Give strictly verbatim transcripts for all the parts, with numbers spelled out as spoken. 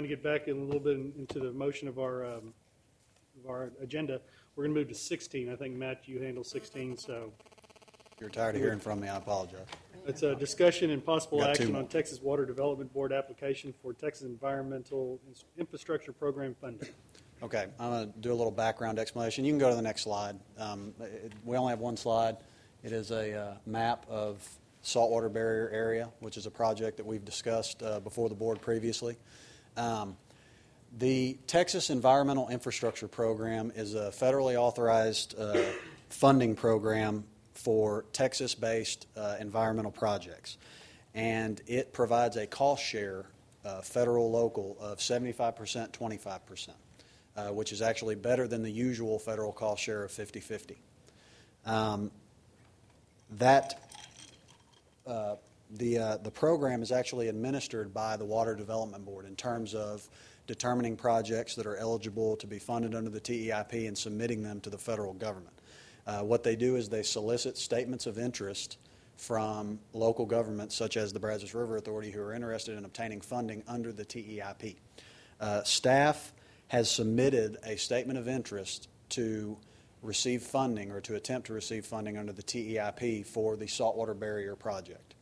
trying to get back in a little bit into the motion of our um, of our agenda. We're going to move to sixteen. I think, Matt, you handle sixteen, so. If you're tired of hearing from me, I apologize. It's a discussion and possible action more. on Texas Water Development Board application for Texas Environmental Infrastructure Program funding. Okay, I'm going to do a little background explanation. You can go to the next slide. Um, it, we only have one slide. It is a uh, map of saltwater barrier area, which is a project that we've discussed uh, before the board previously. Um, the Texas Environmental Infrastructure Program is a federally authorized uh, funding program for Texas-based uh, environmental projects. And it provides a cost share, uh, federal, local, of seventy-five percent, twenty-five percent, uh, which is actually better than the usual federal cost share of fifty-fifty. Um, that uh, the, uh, the program is actually administered by the Water Development Board in terms of determining projects that are eligible to be funded under the T E I P and submitting them to the federal government. Uh, what they do is they solicit statements of interest from local governments such as the Brazos River Authority who are interested in obtaining funding under the T E I P. Uh, staff has submitted a statement of interest to receive funding or to attempt to receive funding under the T E I P for the saltwater barrier project.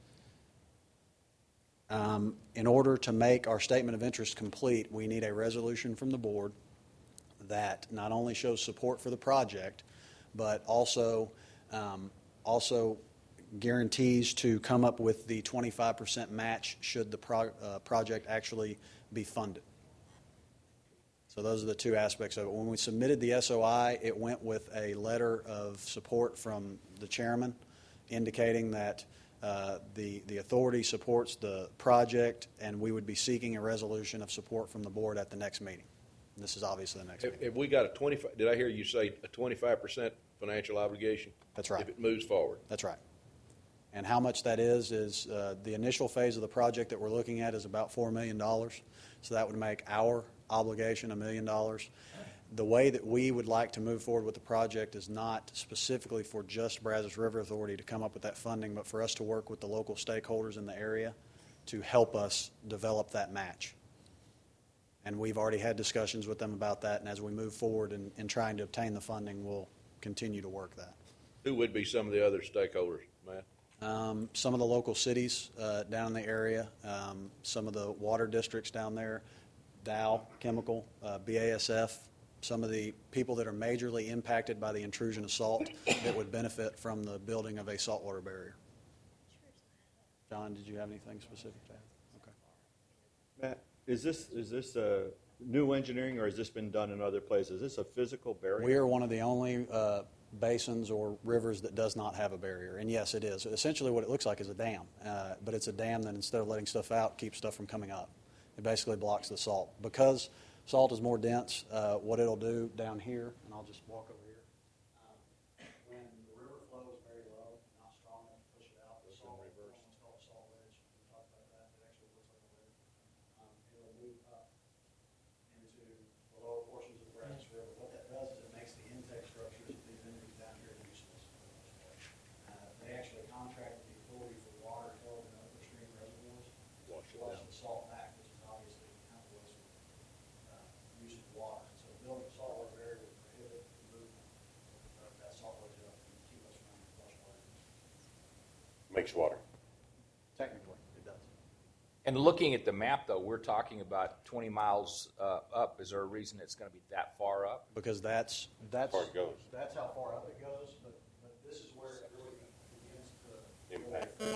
Um, in order to make our statement of interest complete, we need a resolution from the board that not only shows support for the project, but also um, also guarantees to come up with the twenty-five percent match should the pro uh, project actually be funded. So those are the two aspects of it. When we submitted the S O I, it went with a letter of support from the chairman indicating that uh, the, the authority supports the project, and we would be seeking a resolution of support from the board at the next meeting. This is obviously the next Have, meeting. have we got a twenty-five, did I hear you say a twenty-five percent financial obligation? That's right. If it moves forward? That's right. And how much that is, is uh, the initial phase of the project that we're looking at is about four million dollars. So that would make our obligation a million dollars. The way that we would like to move forward with the project is not specifically for just Brazos River Authority to come up with that funding, but for us to work with the local stakeholders in the area to help us develop that match. And we've already had discussions with them about that, and as we move forward in, in trying to obtain the funding, we'll continue to work that. Who would be some of the other stakeholders, Matt? Um, some of the local cities uh, down in the area, um, some of the water districts down there, Dow Chemical, uh, B A S F, some of the people that are majorly impacted by the intrusion of salt that would benefit from the building of a saltwater barrier. John, did you have anything specific to add? Okay. Matt, is this is this uh, new engineering, or has this been done in other places? Is this a physical barrier? We are one of the only uh, basins or rivers that does not have a barrier, and yes, it is. Essentially what it looks like is a dam, uh, but it's a dam that instead of letting stuff out, keeps stuff from coming up. It basically blocks the salt. Because salt is more dense, uh, what it'll do down here, and I'll just walk over here, um, when the river flow is very low, not strong enough to push it out, the salt, what's called a salt wedge, we talked about that, it actually looks like a wedge. Um, it'll move up into the lower portions of the Brazos River. What that does is it makes the intake structures of these entities down here useless. Uh, they actually contract with the authority for water held in upstream reservoirs to Wash it flush down. the salt back, which is obviously kind of waste uh, use of water. So building a saltwater barrier would prohibit the movement of that salt wedge up and keep us from flush water. Makes water. Technically, it does. And looking at the map, though, we're talking about twenty miles uh, up. Is there a reason it's going to be that far up? Because that's that's Far it goes. That's how far up it goes, but, but this is where it really begins to Impact. the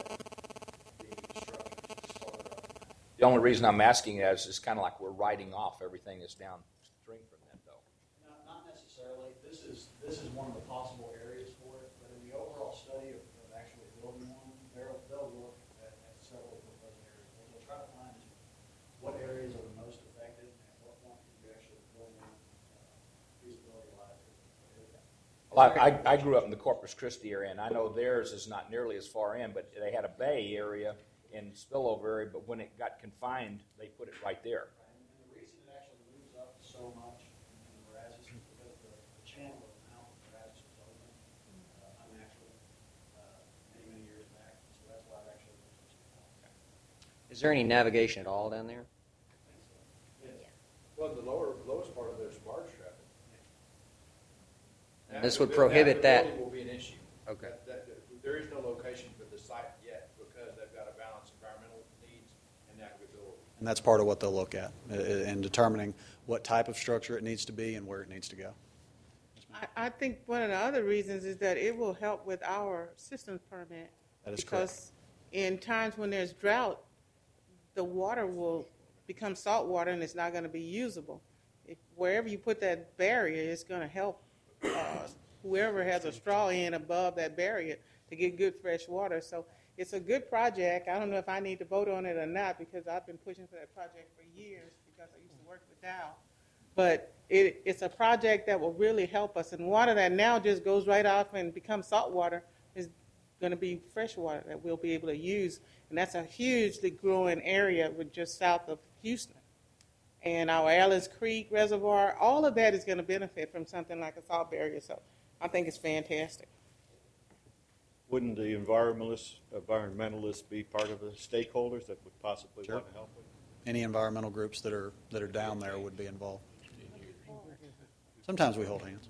structure to start up. The only reason I'm asking that is it's kind of like we're writing off everything that's downstream from that, though. No, not necessarily. This is this is one of the possible areas for it, but in the overall study of, of actually building one, they'll they'll look at, at several proposed areas. What they'll try to find is what areas are the most affected and at what point can you actually build one uh, feasibility lies. Well, I, I grew up in the Corpus Christi area, and I know theirs is not nearly as far in, but they had a bay area and spillover area, but when it got confined, they put it right there. And, and the reason it actually moves up so much in the Brazos is because the, the channel of the mouth of the Brazos was open uh, unnaturally uh, many, many years back. So that's why it actually moves up so far. Is there any navigation at all down there? Yes. Well, the lower, lowest part of there's barge traffic. And this would prohibit that. Navigability will be an issue. Okay. That- that- There is no location for the site yet because they've got to balance environmental needs and navigability. And that's part of what they'll look at uh, in determining what type of structure it needs to be and where it needs to go. I, I think one of the other reasons is that it will help with our systems permit. That is Because in times when there's drought, the water will become salt water and it's not going to be usable. If, wherever you put that barrier, it's going to help uh, whoever has a straw in above that barrier to get good fresh water. So it's a good project. I don't know if I need to vote on it or not because I've been pushing for that project for years because I used to work with Dow. But it, it's a project that will really help us. And water that now just goes right off and becomes salt water is going to be fresh water that we'll be able to use. And that's a hugely growing area with just south of Houston. And our Allen's Creek Reservoir, all of that is going to benefit from something like a salt barrier. So I think it's fantastic. Wouldn't the environmentalists, environmentalists be part of the stakeholders that would possibly Sure. want to help with? Any environmental groups that are that are down there would be involved. Sometimes we hold hands.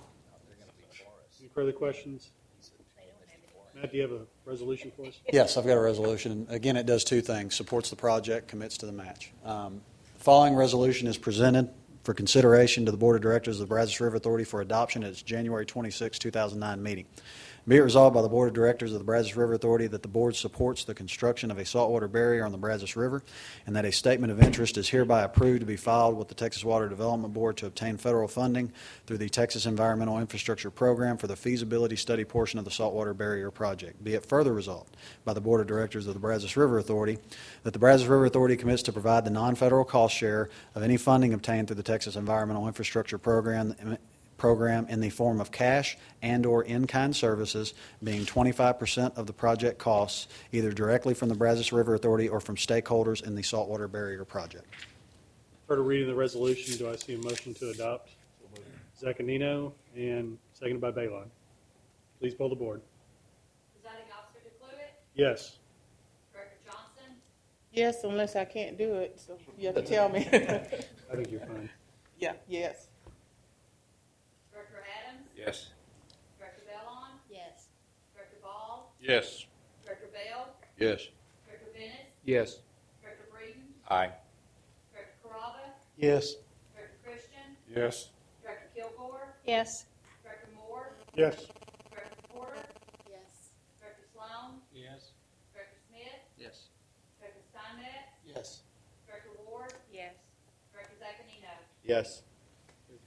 Any further questions? Matt, do you have a resolution for us? Yes, I've got a resolution. Again, it does two things: supports the project, commits to the match. Um, the following resolution is presented for consideration to the Board of Directors of the Brazos River Authority for adoption at its January twenty-sixth, two thousand nine meeting. Be it resolved by the Board of Directors of the Brazos River Authority that the Board supports the construction of a saltwater barrier on the Brazos River and that a statement of interest is hereby approved to be filed with the Texas Water Development Board to obtain federal funding through the Texas Environmental Infrastructure Program for the feasibility study portion of the saltwater barrier project. Be it further resolved by the Board of Directors of the Brazos River Authority that the Brazos River Authority commits to provide the non-federal cost share of any funding obtained through the Texas Environmental Infrastructure Program program in the form of cash and or in-kind services, being twenty-five percent of the project costs, either directly from the Brazos River Authority or from stakeholders in the saltwater barrier project. Heard a reading of the resolution. Do I see a motion to adopt? Zaccanino and seconded by Baylon. Please poll the board. Presiding Officer DeCluitt, Yes. Director Johnson, Yes, unless I can't do it, so you have to tell me. I think you're fine. Yeah, yes. Director Adams, Yes. Director Bellon, Yes. Director Ball, Yes. Director Bell, Yes. Director Bennett, Yes. Director Breeden, Aye. Director Carrabba, Yes. Director Christian, Yes. Director Kilgore, Yes. Director Moore, Yes. Director Porter, Yes. Director Sloan, Yes. Director Smith, Yes. Director Steinmetz, Yes. Director Ward, Yes. Director Zaccanino. Yes.